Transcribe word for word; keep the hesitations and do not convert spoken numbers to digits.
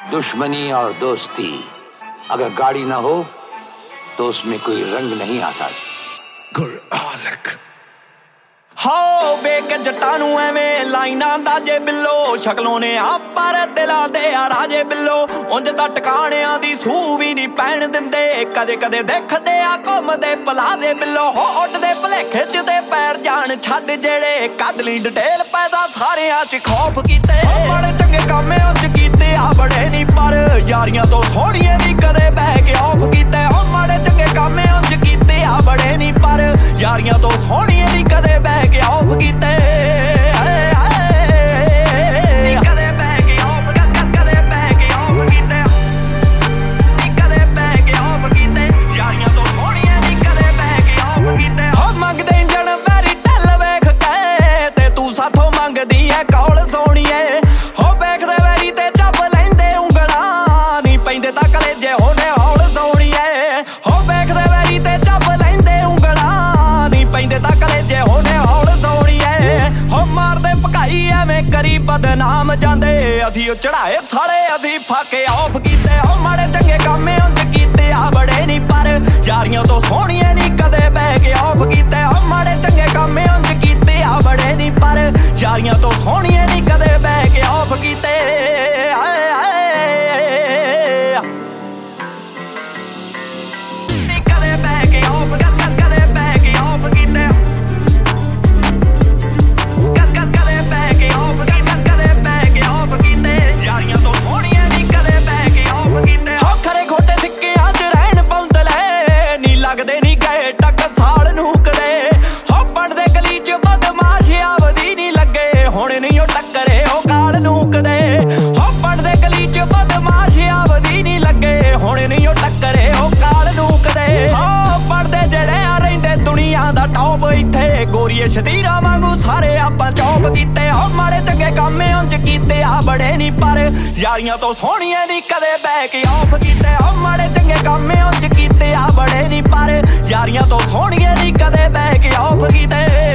दुश्मनी और दोस्ती अगर गाड़ी ना हो तो उसमें कोई रंग नहीं आता। हो बेक जट्टां नूं एवें लाइनां दा जे बिल्लो शक्लों ने आप पर दिलां दे आ राजे बिल्लो उंज दा टकाणियां दी सूह भी नहीं पैण दिंदे कदे कदे देखदे आ घुमदे पलाजे बिल्लो हो उड्डदे भलेखे च ते पैर जान छड्ड जेड़े कदली डिटेल पैदा सारियां च खौफ कीते बड़े चंगे काम उंज कीते आ बड़े नहीं पर यारियां तो सोहणियां नहीं कदे बह के ऑफ कीते हो बड़े चंगे काम उंज कीते आ बड़े नहीं पर यारियां तो सोहणियां नहीं कदे बह के ऑफ कीते कदे बह के ऑफ कदे बह के ऑफ कीते कदे बह के ऑफ कीते यारियां तो सोहणियां नहीं कदे बह के ऑफ कीते हो मंगदे इंजन वैरी ढल वेख के ते तू साथों मंगदी ऐ कौल सोहणीए हो वेखदे वैरी ते जब लैंदे ਉਂਗਲਾਂ नहीं पैंदे तां कलेजे होने हौल सोहणीए हो वेखदे वैरी ते जब लैंदे ਉਂਗਲਾਂ नहीं पैंदे तां कलेजे होने हौल हो मारदे भकाई एवें करी बदनाम जांदे असी ओ चढ़ाए साले असी फाके ऑफ कीते हो माड़े चंगे काम उंज कीते आ बड़े नहीं पर यारियां तो सोहणियां नहीं कदे बह के ऑफ कीते हो माड़े चंगे काम उंज कीते आ बड़े नहीं पर यारियां तो सोहणियां नहीं कदे बह के ऑफ कीते कदे बह के ऑफ कदे बह के ऑफ कीते लगदे नहीं गए टक साल नूं कदे हो पढ़दे गली च बदमाश आवदी नहीं लगे हुण नहीं ओ टक्करे ओ काल नूं कदे हो पढ़दे गली च बदमाश आवदी नहीं लगे हुण नहीं ओ टक्करे ओ काल नूं कदे हो पढ़दे जेड़े आ रहिंदे दुनिया दा टॉप इत्थे गोरीए शतीरा वांगू सारे आपां चौप कीते हो माड़े चंगे काम उंज कीते आ बड़े नहीं पर यारियां तो सोहणियां नहीं कदे बह के ऑफ कीते हो माड़े चंगे काम उंज कीते आ बड़े नहीं पर यारियां तो सोहणियां नहीं कदे बह के ऑफ कीते।